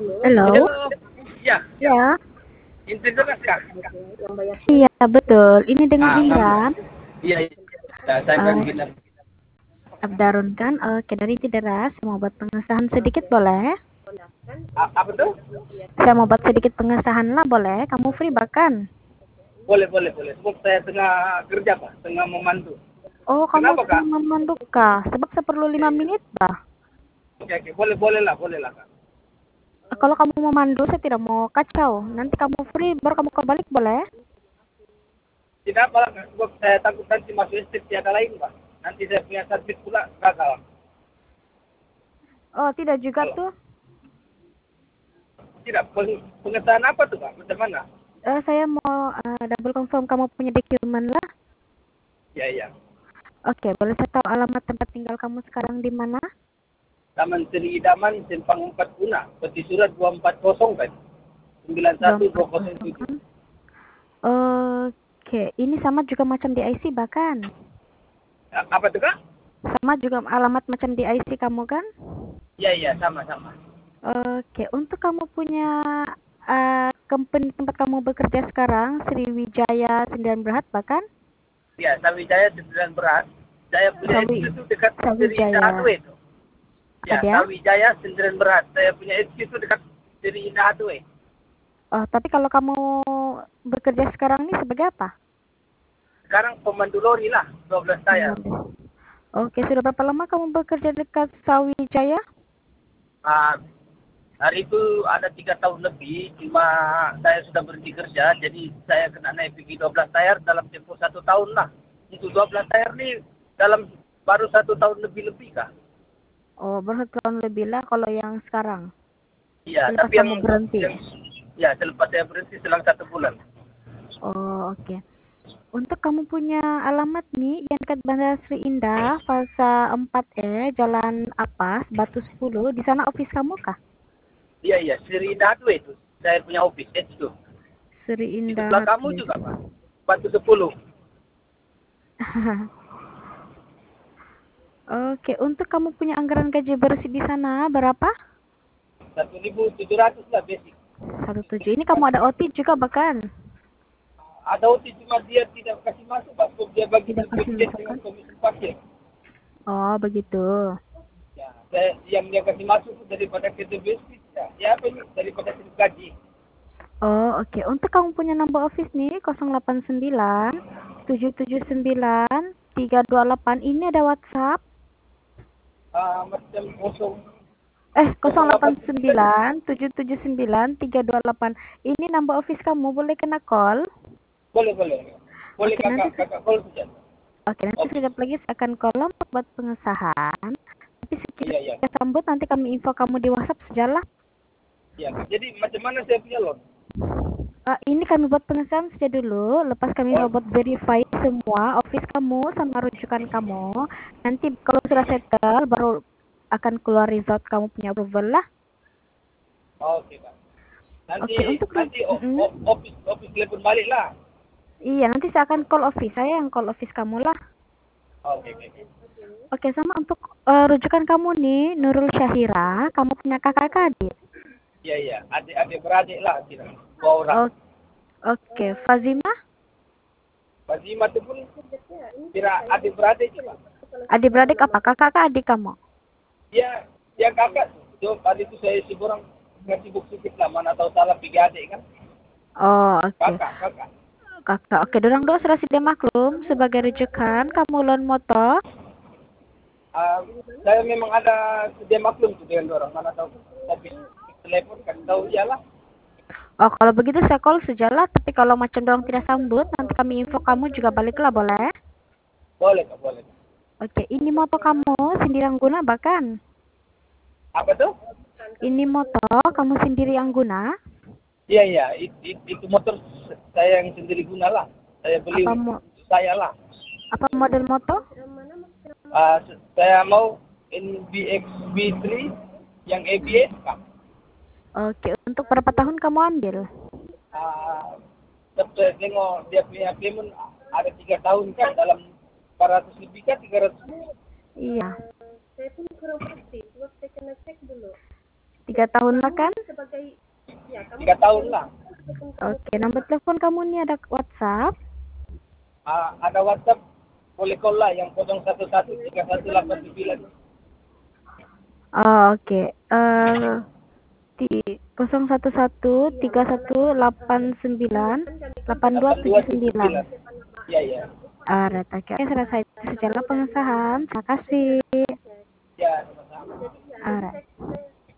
Halo? Halo, ya, Ya, internet Kak. iya betul. Ini dengan Ah, Imran, iya, iya. Ya, saya eh bilang gini. Abdarun kan? Oke, dari Tideras. Saya mau buat pengesahan sedikit boleh? Apa tuh? Saya mau buat sedikit pengesahan lah boleh? Kamu free bahkan? Boleh, boleh, boleh. Sebab saya tengah kerja Pak, tengah memandu. Oh, kamu Kenapa Kak? tengah memandu kah? Sebab saya perlu Ya, 5 ya. menit bah. Oke, oke. Boleh, boleh lah Kak. Kalau kamu memandu, saya tidak mau kacau. Nanti kamu free, baru kamu kembali boleh? Tidak apa Kak, sebab saya takut nanti masuk istri tiada lain Pak. Nanti saya punya servis pula gagal. Oh, tidak juga Kalau tuh. tidak, pengesahan apa tuh Kak? Macam mana? Saya mau double confirm kamu punya dokumen lah. Ya, ya. Oke, boleh saya tahu alamat tempat tinggal kamu sekarang di mana? Taman Seri Idaman, Simpang 4 Guna. Peti surat 240 kan? 91207. 2407. Oke, ini sama juga macam di IC bahkan. Apa tuh Kak? Sama juga alamat macam di IC kamu kan? Iya, iya, sama-sama. Oke, untuk kamu punya company tempat kamu bekerja sekarang, Sriwijaya Sendirian Berhad bahkan? Ya, Sawijaya 9 berat. Saya punya Sawi, HQ itu dekat Seri Sawijaya. Indah Hathaway itu. Apa Ya, dia? Sawijaya 9 berat. Saya punya HQ itu dekat Seri Indah Hathaway. Oh, tapi kalau kamu bekerja sekarang ini sebagai apa? Sekarang pemandu lori lah, 12 tayar. Oke, sudah berapa lama kamu bekerja dekat Sawijaya? Ah, hari itu ada 3 tahun lebih, cuma saya sudah berhenti kerja, jadi saya kena naik pergi 12 tayar dalam tempoh 1 tahun lah. Untuk 12 tayar nih dalam baru 1 tahun lebih-lebih kah? Oh, baru 1 tahun lebih lah kalau yang sekarang. Iya, Selepas tapi kamu berhenti. yang ya selepas saya berhenti selang 1 bulan. Oh, oke. Untuk kamu punya alamat nih yang dekat Bandara Sri Indah, Fasa 4E, Jalan Apas, Batu 10, di sana office kamu kah? Iya, iya, Seri Indah Hathaway itu. Saya punya office itu. Sri Di Indah sebelah kamu Hardware. juga, Pak. Batu 10. Oke, untuk kamu punya anggaran gaji bersih di sana berapa? 1.700 lah basic. 17. Ini kamu ada OT juga bahkan? Ada OT cuma dia tidak kasih masuk, Pak. Sebab dia bagi Tidak kasih sebagian dengan masukan? komisi parkir. Oh, begitu. Ya, yang dia kasih masuk itu daripada kerja basic. Ya, apa ini? Daripada kerja gaji. Oh, oke. Untuk kamu punya nomor office nih 089 779 328. Ini ada WhatsApp. Macam kosong, 089. 089 779 328. Ini number office kamu, boleh kena call. Boleh, boleh. Boleh Oke, nanti kakak call saja. Office. sekejap lagi saya akan call untuk buat pengesahan. Tapi Iya, iya. sekiranya sambut nanti kami info kamu di WhatsApp sajalah. Iya, jadi macam mana saya punya loan? Ini kami buat pengesahan saja dulu. Lepas kami Oh, buat verify semua office kamu sama rujukan kamu. Nanti kalau sudah settle baru akan keluar result kamu punya approval lah. oke, Pak. Nanti Oke, untuk nanti office telepon balik lah. iya, nanti saya akan call office. Saya yang call office kamu lah. Oke, oke, oke. Oke, sama untuk rujukan kamu nih, Nurul Syahira, kamu punya kakak adik? Iya, iya. Adik beradik lah kita. 2 orang. Oh, oke, Fazima? Fazima itu pun kira adik beradik juga. Adik beradik apa? Kakak kah adik kamu? Dia kakak. Jo, tadi itu saya sibuk orang sibuk sedikit lah. Mana tahu salah pergi adik kan. Oh, oke. Kakak. Kakak, oke. Dorang dua sudah sedia maklum sebagai rujukan kamu loan motor. Saya memang ada sedia maklum tuh dengan orang. Mana tahu. Tapi telepon kan tahu iyalah. Oh, kalau begitu saya call sajalah. Tapi kalau macam dorang tidak sambut, nanti kami info kamu juga baliklah, boleh? Boleh, Kak, boleh. Oke, ini motor kamu sendiri yang guna bahkan? Apa tuh? Ini motor kamu sendiri yang guna? Iya, iya. Itu motor saya yang sendiri guna lah. Saya beli Apa untuk saya lah. apa model motor? Saya mau NBX B3 yang ABS, Kak. Oke, untuk berapa tahun kamu ambil? Saya tengok dia punya payment ada 3 tahun kan dalam 400 lebih kan 300 lebih. Iya. 3 tahun lah kan? 3 tahun lah. Oke, nomor telepon kamu nih ada WhatsApp? Ada WhatsApp, boleh call lah yang 0113189. Oh, oke. Di 01131898279. Iya, iya. Alright, oke. Selesai secara pengesahan. Terima kasih. Ya, sama-sama. Alright.